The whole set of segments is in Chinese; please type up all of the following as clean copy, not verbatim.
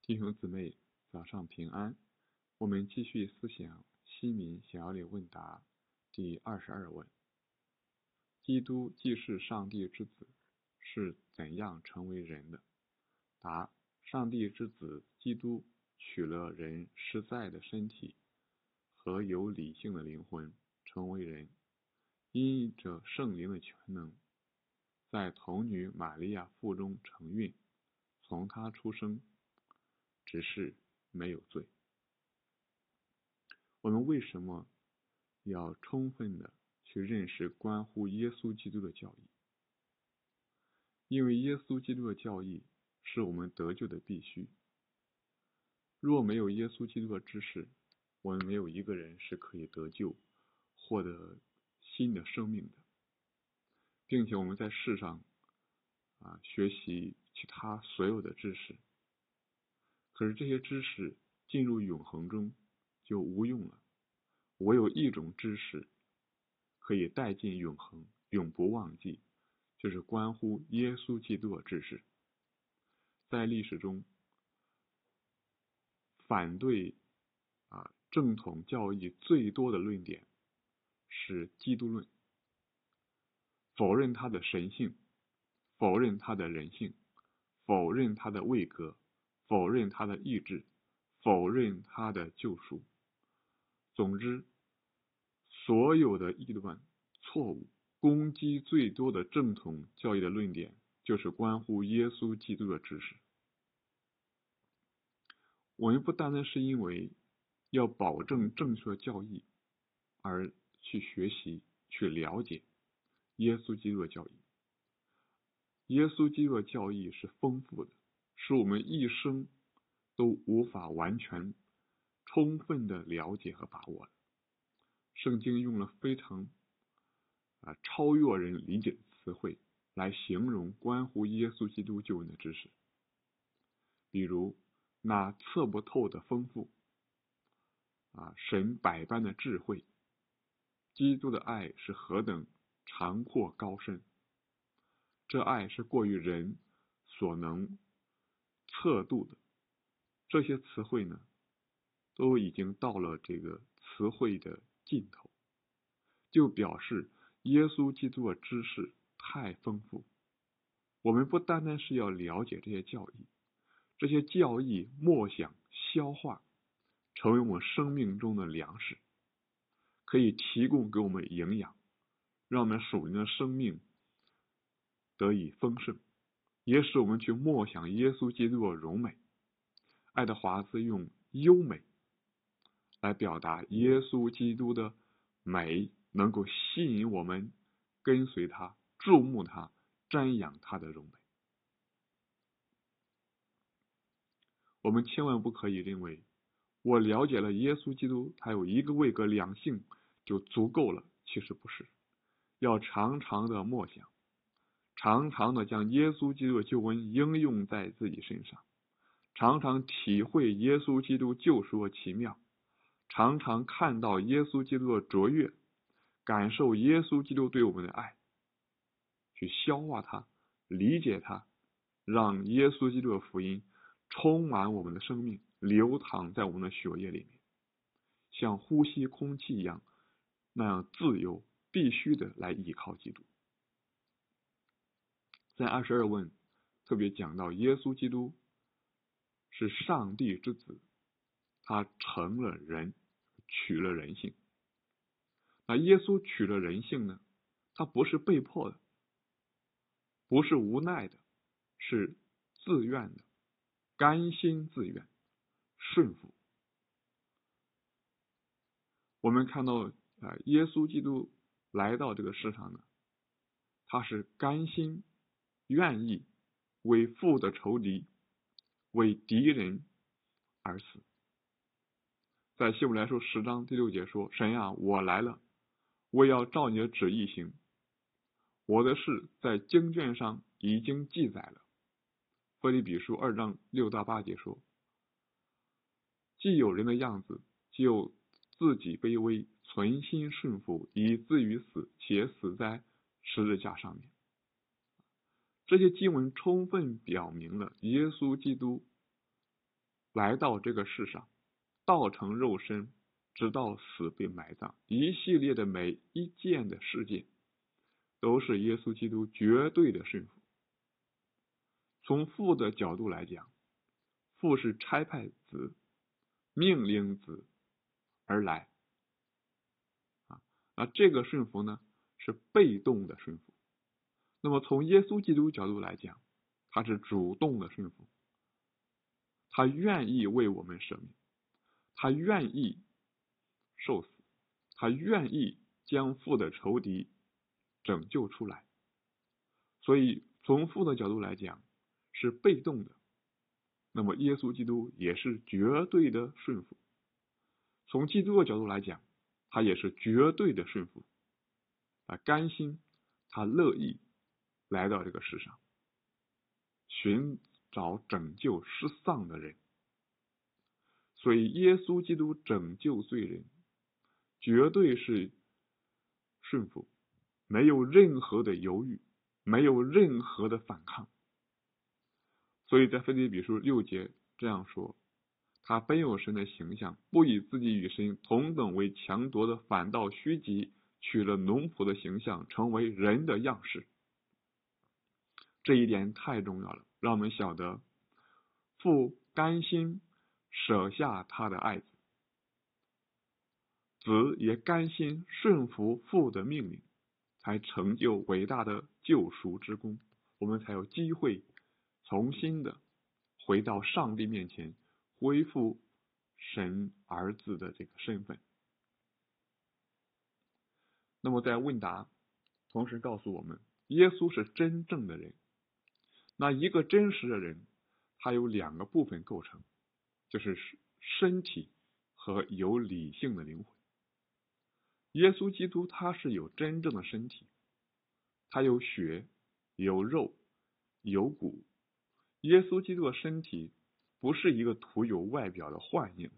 弟兄姊妹，早上平安。我们继续思想西敏小要理问答第22问：基督既是上帝之子，是怎样成为人的？答：上帝之子基督取了人实在的身体和有理性的灵魂，成为人，因着圣灵的全能，在童女玛利亚腹中承孕，从他出生，只是没有罪。我们为什么要充分的去认识关乎耶稣基督的教义？因为耶稣基督的教义是我们得救的必须。若没有耶稣基督的知识，我们没有一个人是可以得救，获得新的生命的，并且我们在世上学习其他所有的知识，可是这些知识进入永恒中就无用了。唯有一种知识可以带进永恒，永不忘记，就是关乎耶稣基督的知识。在历史中，反对正统教义最多的论点是基督论，否认他的神性，否认他的人性，否认他的位格，否认他的意志，否认他的救赎。总之，所有的异端、错误、攻击最多的正统教义的论点，就是关乎耶稣基督的知识。我们不单单是因为要保证正确教义而去学习、去了解耶稣基督的教义。耶稣基督的教义是丰富的，是我们一生都无法完全充分的了解和把握的。圣经用了非常超越人理解的词汇来形容关乎耶稣基督救恩的知识，比如那测不透的丰富，神百般的智慧，基督的爱是何等长阔高深，这爱是过于人所能测度的。这些词汇呢，都已经到了这个词汇的尽头，就表示耶稣基督的知识太丰富。我们不单单是要了解这些教义，这些教义默想消化，成为我们生命中的粮食，可以提供给我们营养，让我们属灵的生命得以丰盛，也使我们去默想耶稣基督的荣美。爱德华兹用优美来表达耶稣基督的美，能够吸引我们跟随他、注目他、瞻仰他的荣美。我们千万不可以认为我了解了耶稣基督他有一个位格两性就足够了，其实不是。要常常的默想，常常的将耶稣基督的救恩应用在自己身上，常常体会耶稣基督救赎的奇妙，常常看到耶稣基督的卓越，感受耶稣基督对我们的爱，去消化它，理解它，让耶稣基督的福音充满我们的生命，流淌在我们的血液里面，像呼吸空气一样，那样自由，必须的来依靠基督。在22问特别讲到耶稣基督是上帝之子，他成了人，取了人性。那耶稣取了人性呢，他不是被迫的，不是无奈的，是自愿的，甘心自愿，顺服。我们看到耶稣基督来到这个世上呢，他是甘心愿意为父的仇敌，为敌人而死。在希伯来书10章第6节说，神啊，我来了，我要照你的旨意行，我的事在经卷上已经记载了。腓立比书2章6到8节说，既有人的样子，就自己卑微，存心顺服，以至于死，且死在十字架上面。这些经文充分表明了耶稣基督来到这个世上，道成肉身，直到死被埋葬，一系列的每一件的事件，都是耶稣基督绝对的顺服。从父的角度来讲，父是差派子，命令子而来那这个顺服呢，是被动的顺服。那么从耶稣基督角度来讲，他是主动的顺服，他愿意为我们舍命，他愿意受死，他愿意将父的仇敌拯救出来。所以从父的角度来讲是被动的，那么耶稣基督也是绝对的顺服。从基督的角度来讲，他也是绝对的顺服，他甘心，他乐意来到这个世上，寻找拯救失丧的人。所以耶稣基督拯救罪人，绝对是顺服，没有任何的犹豫，没有任何的反抗。所以在腓立比书6节这样说，他本有神的形象，不以自己与神同等为强夺的，反倒虚己，取了奴仆的形象，成为人的样式。这一点太重要了，让我们晓得父甘心舍下他的爱子，子也甘心顺服父的命令，才成就伟大的救赎之功。我们才有机会重新的回到上帝面前，恢复神儿子的这个身份。那么在问答同时告诉我们，耶稣是真正的人。那一个真实的人，他有2个部分构成，就是身体和有理性的灵魂。耶稣基督他是有真正的身体，他有血有肉有骨。耶稣基督的身体不是一个徒有外表的幻影。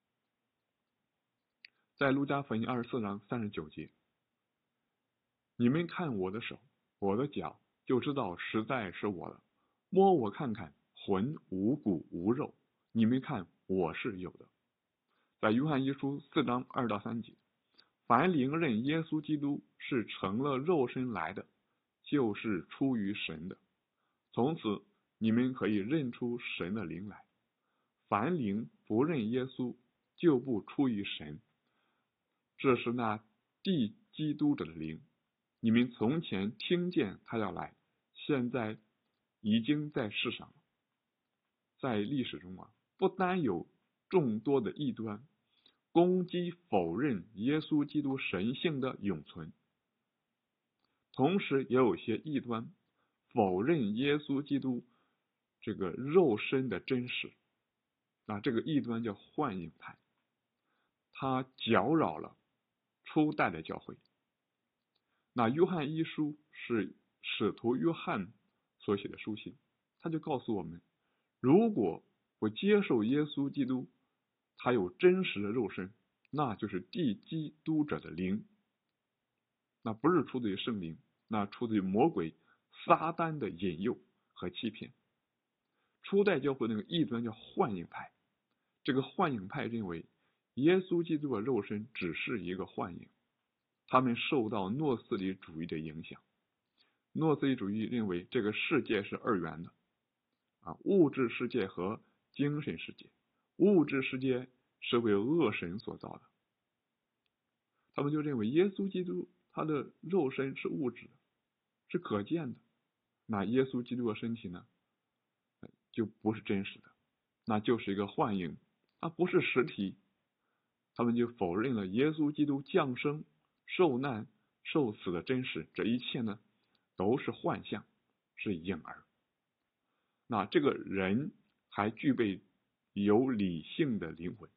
在路加福音24章39节，你们看我的手我的脚，就知道实在是我的，摸我看看，魂无骨无肉，你们看我是有的。在约翰一书4章2到3节，凡灵认耶稣基督是成了肉身来的，就是出于神的，从此你们可以认出神的灵来。凡灵不认耶稣，就不出于神。这是那递基督者的灵，你们从前听见他要来，现在已经在世上了。在历史中不单有众多的异端攻击否认耶稣基督神性的永存，同时也有些异端否认耶稣基督这个肉身的真实。这个异端叫幻影派，他搅扰了初代的教会。那约翰一书是使徒约翰所写的书信，他就告诉我们，如果不接受耶稣基督他有真实的肉身，那就是递基督者的灵，那不是出自于圣灵，那出自于魔鬼撒旦的引诱和欺骗。初代教会那个异端叫幻影派，这个幻影派认为耶稣基督的肉身只是一个幻影，他们受到诺斯底主义的影响。诺斯底主义认为这个世界是二元的物质世界和精神世界，物质世界是为恶神所造的。他们就认为耶稣基督他的肉身是物质的，是可见的，那耶稣基督的身体呢就不是真实的，那就是一个幻影，它不是实体。他们就否认了耶稣基督降生受难受死的真实，这一切呢都是幻象，是影儿。那这个人还具备有理性的灵魂，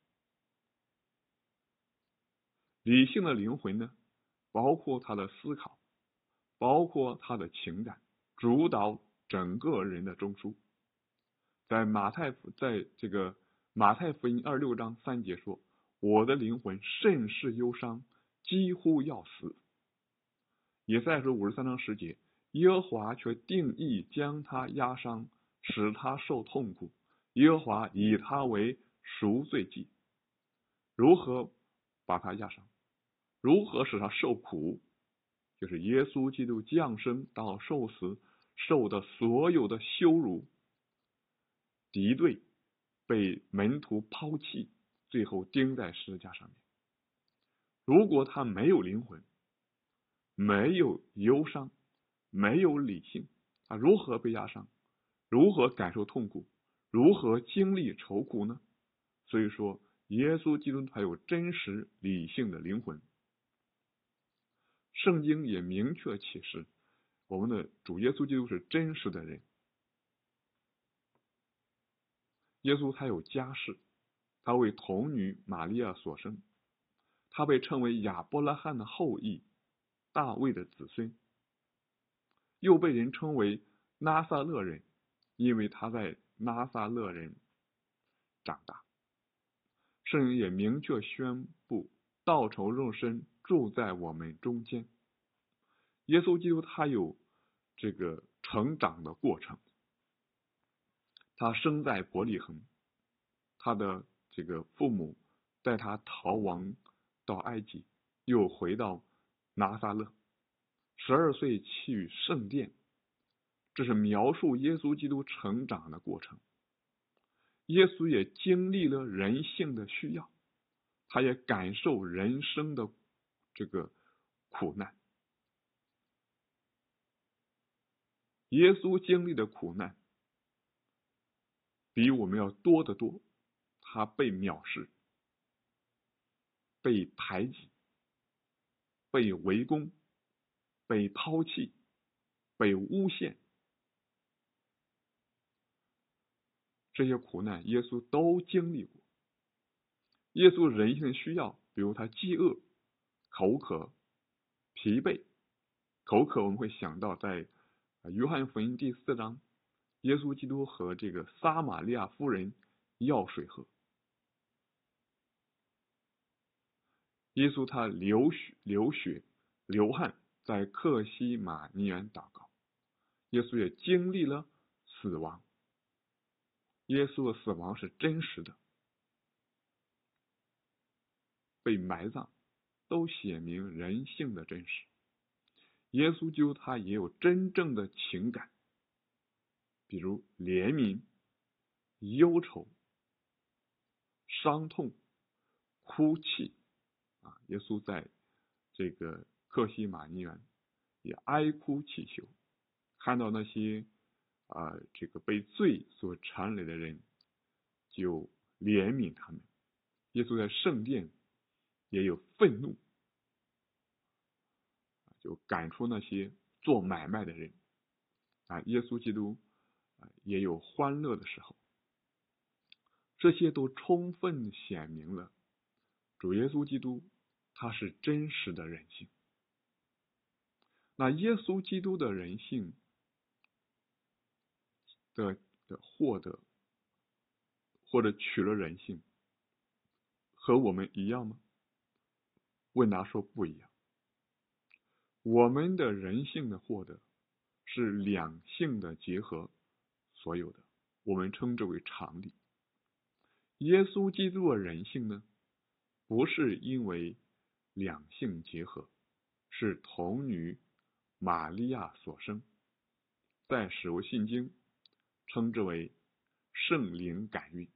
理性的灵魂呢包括他的思考，包括他的情感，主导整个人的中枢。在这个马太福音26章3节说，我的灵魂甚是忧伤，几乎要死。以赛亚书53章10节，耶和华却定义将他压伤，使他受痛苦， 耶和华以他为赎罪祭。如何把他压伤？如何使他受苦？就是耶稣基督降生到受死，受的所有的羞辱、敌对，被门徒抛弃，最后钉在十字架上面。如果他没有灵魂，没有忧伤，没有理性，他如何被压伤？如何感受痛苦？如何经历愁苦呢？所以说，耶稣基督他有真实理性的灵魂。圣经也明确启示，我们的主耶稣基督是真实的人。耶稣他有家室，他为童女玛利亚所生，他被称为亚伯拉罕的后裔，大卫的子孙，又被人称为拿撒勒人，因为他在拿撒勒人长大。圣经也明确宣布，道成肉身住在我们中间。耶稣基督他有这个成长的过程，他生在伯利恒，他的这个父母带他逃亡到埃及，又回到拿撒勒，12岁去圣殿，这是描述耶稣基督成长的过程。耶稣也经历了人性的需要，他也感受人生的这个苦难。耶稣经历的苦难比我们要多得多，他被藐视，被排挤，被围攻，被抛弃，被诬陷，这些苦难耶稣都经历过。耶稣人性的需要，比如他饥饿、口渴、疲惫。口渴我们会想到在约翰福音第4章，耶稣基督和这个撒玛利亚妇人要水喝。耶稣他流血流汗，在客西马尼园祷告。耶稣也经历了死亡，耶稣的死亡是真实的，被埋葬，都写明人性的真实。耶稣基督他也有真正的情感，比如怜悯、忧愁、伤痛、哭泣耶稣在这个客西马尼园也哀哭祈求，看到那些这个被罪所缠累的人，就怜悯他们。耶稣在圣殿也有愤怒，就赶出那些做买卖的人耶稣基督也有欢乐的时候。这些都充分显明了主耶稣基督他是真实的人性。那耶稣基督的人性的获得或者取了人性，和我们一样吗？问答说不一样。我们的人性的获得是两性的结合所有的，我们称之为常理。耶稣基督的人性呢，不是因为两性结合，是童女玛利亚所生，在使徒信经称之为圣灵感孕。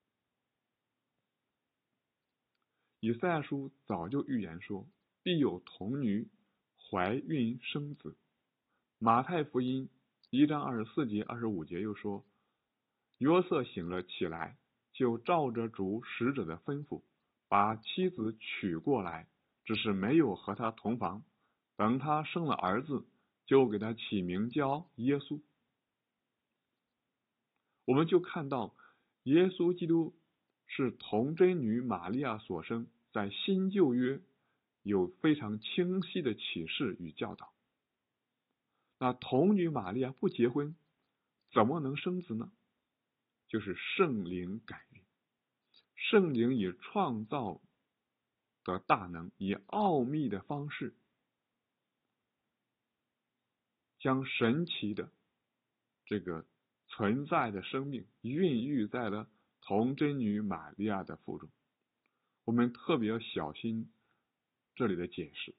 以赛亚书早就预言说，必有童女怀孕生子。马太福音1章24节25节又说，约瑟醒了起来，就照着主使者的吩咐，把妻子娶过来，只是没有和他同房。等他生了儿子，就给他起名叫耶稣。我们就看到耶稣基督是童贞女玛利亚所生，在新旧约有非常清晰的启示与教导。那童女玛利亚不结婚，怎么能生子呢？就是圣灵感孕。圣灵以创造的大能，以奥秘的方式，将神奇的这个存在的生命孕育在了童贞女玛利亚的腹中。我们特别要小心这里的解释，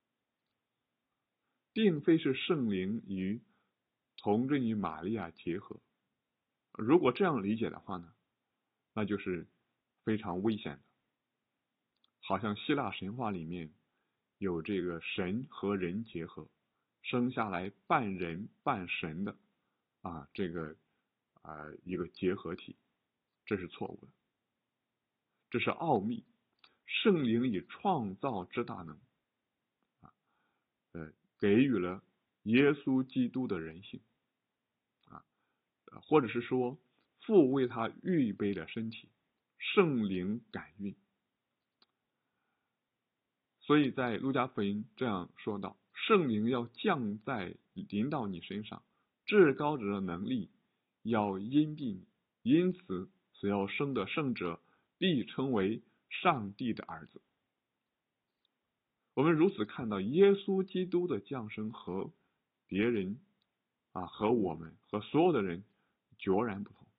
并非是圣灵与童贞女玛利亚结合。如果这样理解的话呢，那就是非常危险的，好像希腊神话里面有这个神和人结合，生下来半人半神的一个结合体，这是错误的。这是奥秘，圣灵以创造之大能给予了耶稣基督的人性或者是说父为他预备了身体，圣灵感孕。所以在路加福音这样说道，圣灵要降在临到你身上，至高者的能力要荫蔽你，因此所要生的圣者必称为上帝的儿子。我们如此看到耶稣基督的降生和别人和我们和所有的人迥然不同。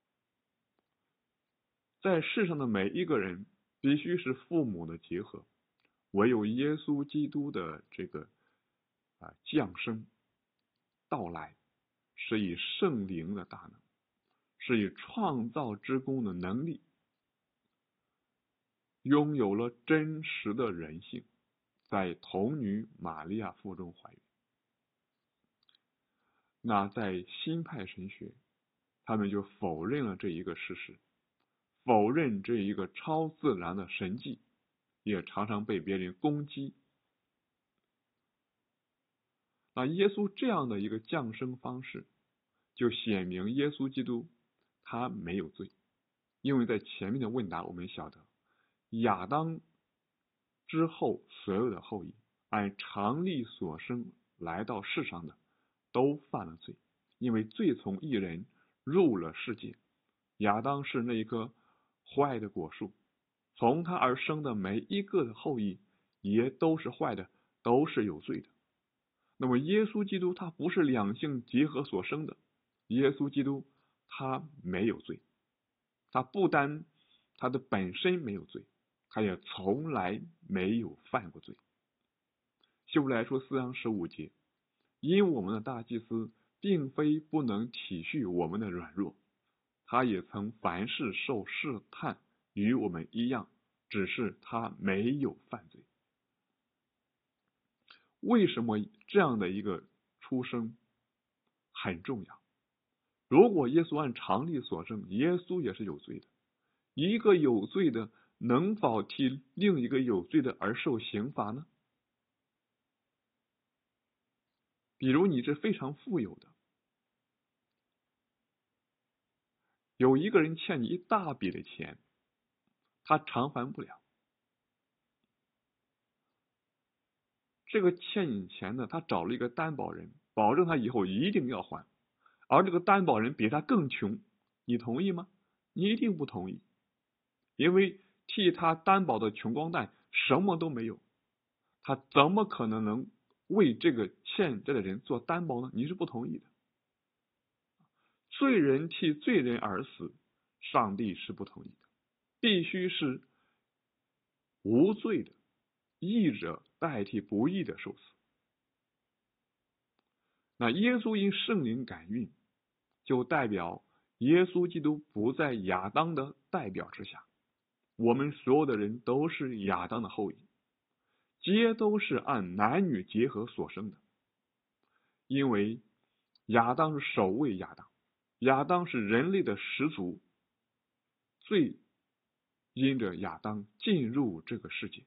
在世上的每一个人必须是父母的结合，唯有耶稣基督的这个降生到来是以圣灵的大能，是以创造之功的能力，拥有了真实的人性，在童女玛利亚腹中怀孕。那在新派神学，他们就否认了这一个事实，否认这一个超自然的神迹，也常常被别人攻击。那耶稣这样的一个降生方式，就显明耶稣基督他没有罪，因为在前面的问答我们晓得，亚当之后所有的后裔按常理所生来到世上的都犯了罪，因为罪从一人入了世界。亚当是那一棵坏的果树，从他而生的每一个的后裔也都是坏的，都是有罪的。那么耶稣基督他不是两性结合所生的，耶稣基督他没有罪，他不单他的本身没有罪，他也从来没有犯过罪。希伯来书4章15节，因我们的大祭司并非不能体恤我们的软弱，他也曾凡事受试探，与我们一样，只是他没有犯罪。为什么这样的一个出生很重要？如果耶稣按常理所生，耶稣也是有罪的。一个有罪的能否替另一个有罪的而受刑罚呢？比如你是非常富有的，有一个人欠你一大笔的钱，他偿还不了。这个欠你钱的，他找了一个担保人，保证他以后一定要还，而这个担保人比他更穷，你同意吗？你一定不同意，因为替他担保的穷光蛋什么都没有，他怎么可能为这个欠债的人做担保呢？你是不同意的。罪人替罪人而死，上帝是不同意的，必须是无罪的义者代替不义的受死。那耶稣因圣灵感孕，就代表耶稣基督不在亚当的代表之下，我们所有的人都是亚当的后裔，皆都是按男女结合所生的。因为亚当是首位亚当，亚当是人类的始祖，罪因着亚当进入这个世界，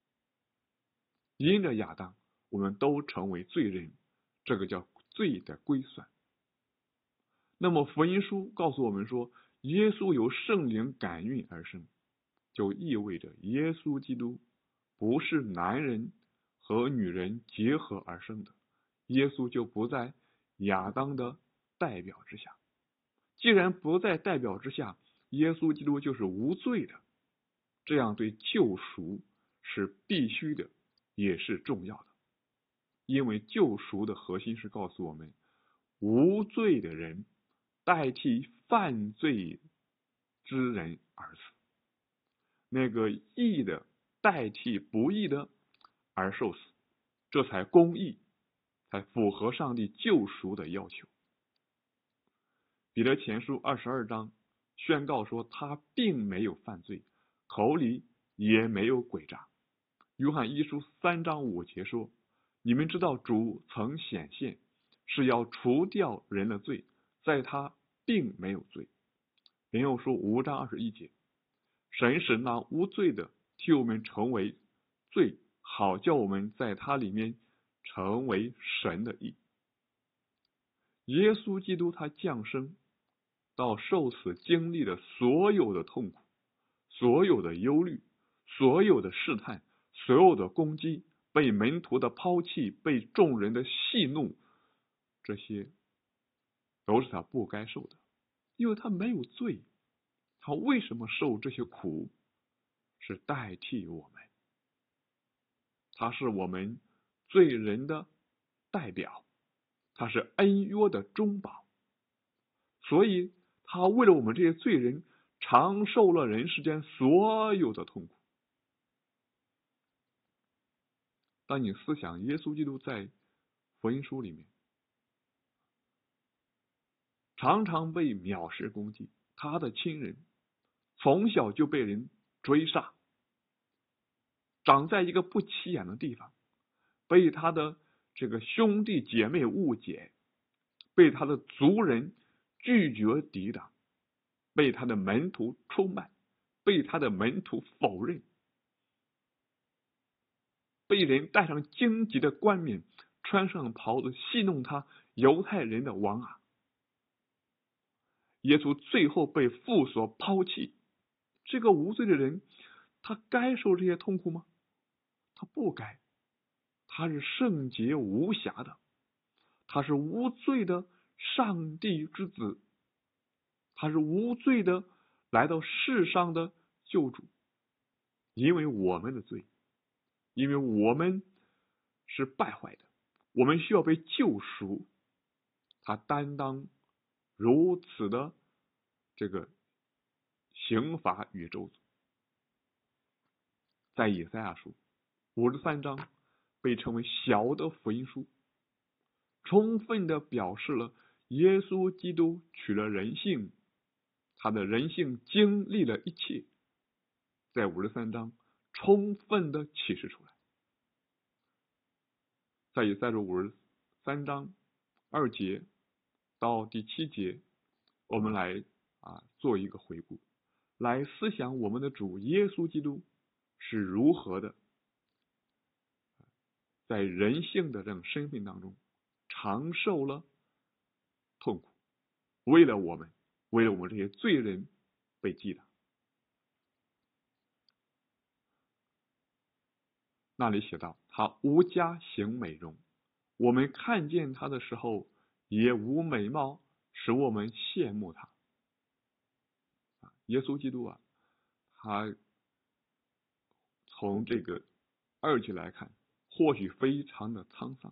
因着亚当我们都成为罪人，这个叫罪的归算。那么福音书告诉我们说，耶稣由圣灵感孕而生，就意味着耶稣基督不是男人和女人结合而生的，耶稣就不在亚当的代表之下。既然不在代表之下，耶稣基督就是无罪的，这样对救赎是必须的，也是重要的。因为救赎的核心是告诉我们，无罪的人代替犯罪之人而死，那个义的代替不义的而受死，这才公义，才符合上帝救赎的要求。彼得前书22章宣告说，他并没有犯罪，口里也没有诡诈。约翰一书3章5节说，你们知道主曾显现，是要除掉人的罪，在他并没有罪。然后说5章21节，神使那无罪的替我们成为罪，好叫我们在他里面成为神的义。耶稣基督他降生到受死，经历了所有的痛苦，所有的忧虑，所有的试探，所有的攻击，被门徒的抛弃，被众人的戏怒，这些都是他不该受的，因为他没有罪。他为什么受这些苦？是代替我们，他是我们罪人的代表，他是恩约的中保，所以他为了我们这些罪人尝受了人世间所有的痛苦。当你思想耶稣基督在福音书里面常常被藐视攻击，他的亲人从小就被人追杀，长在一个不起眼的地方，被他的这个兄弟姐妹误解，被他的族人拒绝抵挡，被他的门徒出卖，被他的门徒否认，被人戴上荆棘的冠冕，穿上袍子戏弄他，犹太人的王啊！耶稣最后被父所抛弃，这个无罪的人，他该受这些痛苦吗？他不该。他是圣洁无瑕的，他是无罪的上帝之子，他是无罪的来到世上的救主。因为我们的罪，因为我们是败坏的，我们需要被救赎，他担当如此的这个刑罚与咒诅。在以赛亚书53章被称为小的福音书，充分的表示了耶稣基督取了人性，他的人性经历了一切，在53章充分的启示出来。在以赛亚书53章2节到第7节，我们来做一个回顾，来思想我们的主耶稣基督是如何的在人性的这种身份当中尝受了痛苦，为了我们这些罪人被击打。那里写道，他无家行美容，我们看见他的时候也无美貌，使我们羡慕他。耶稣基督他从这个2节来看，或许非常的沧桑。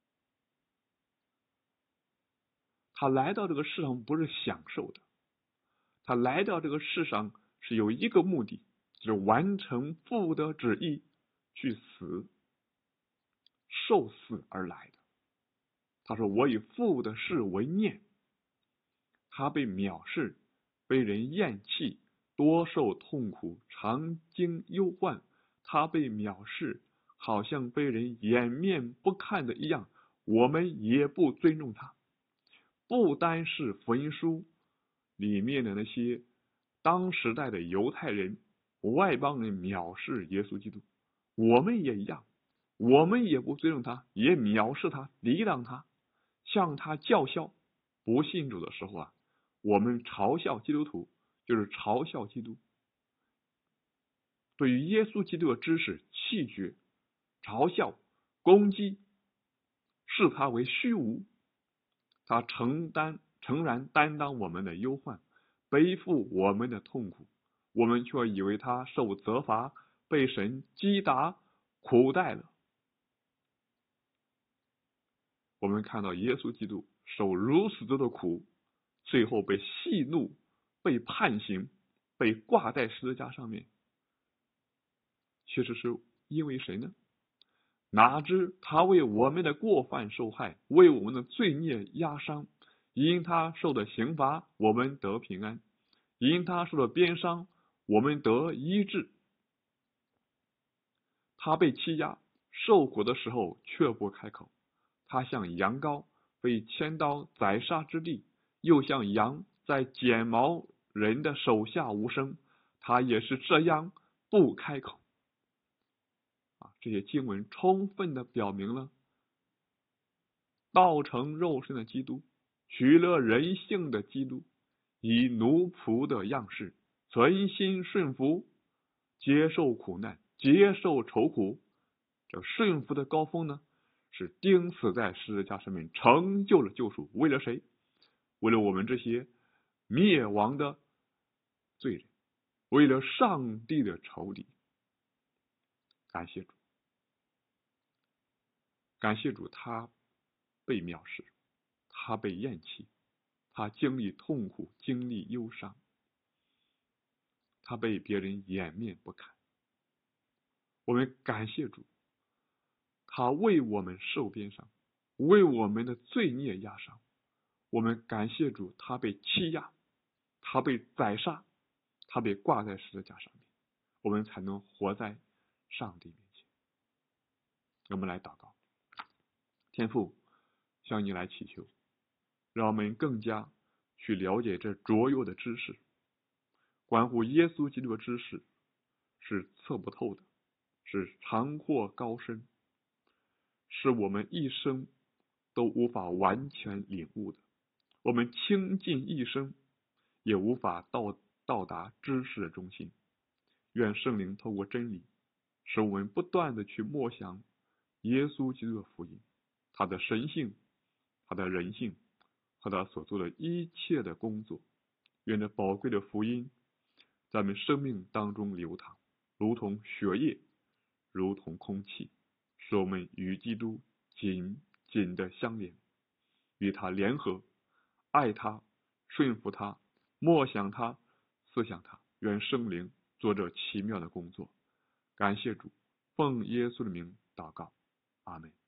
他来到这个世上不是享受的，他来到这个世上是有一个目的，就是完成父的旨意，去死，受死而来的。他说，我以父的事为念。他被藐视，被人厌弃，多受痛苦，常经忧患。他被藐视，好像被人掩面不看的一样，我们也不尊重他。不单是福音书里面的那些当时代的犹太人、外邦人藐视耶稣基督，我们也一样，我们也不尊重他，也藐视他，抵挡他，向他叫嚣。不信主的时候我们嘲笑基督徒，就是嘲笑基督，对于耶稣基督的知识弃绝，嘲笑，攻击，视他为虚无。他诚然担当我们的忧患，背负我们的痛苦，我们却以为他受责罚，被神击打苦待了。我们看到耶稣基督受如此多的苦， 最后被戏怒，被判刑，被挂在十字架上面，其实是因为谁呢？哪知他为我们的过犯受害，为我们的罪孽压伤，因他受的刑罚，我们得平安；因他受的鞭伤，我们得医治。他被欺压受苦的时候却不开口，他像羊羔被牵到宰杀之地，又像羊在剪毛人的手下无声，他也是这样不开口。这些经文充分的表明了道成肉身的基督，取了人性的基督，以奴仆的样式存心顺服，接受苦难，接受愁苦。这顺服的高峰呢，是钉死在十字架上面，成就了救赎。为了谁？为了我们这些灭亡的罪人，为了上帝的仇敌。感谢主，感谢主，他被藐视，他被厌弃，他经历痛苦，经历忧伤，他被别人掩面不看。我们感谢主，他为我们受鞭伤，为我们的罪孽压伤。我们感谢主，他被欺压，他被宰杀，他被挂在十字架上面，我们才能活在上帝面前。我们来祷告。天父，向你来祈求，让我们更加去了解这卓有的知识。关乎耶稣基督的知识是测不透的，是长阔高深，是我们一生都无法完全领悟的。我们倾尽一生也无法到达知识的中心。愿圣灵透过真理，使我们不断的去默想耶稣基督的福音，他的神性，他的人性和他所做的一切的工作。愿这宝贵的福音在我们生命当中流淌，如同血液，如同空气，使我们与基督紧紧的相连，与他联合，爱他，顺服他，默想他，思想他。愿圣灵做这奇妙的工作。感谢主，奉耶稣的名祷告，阿们。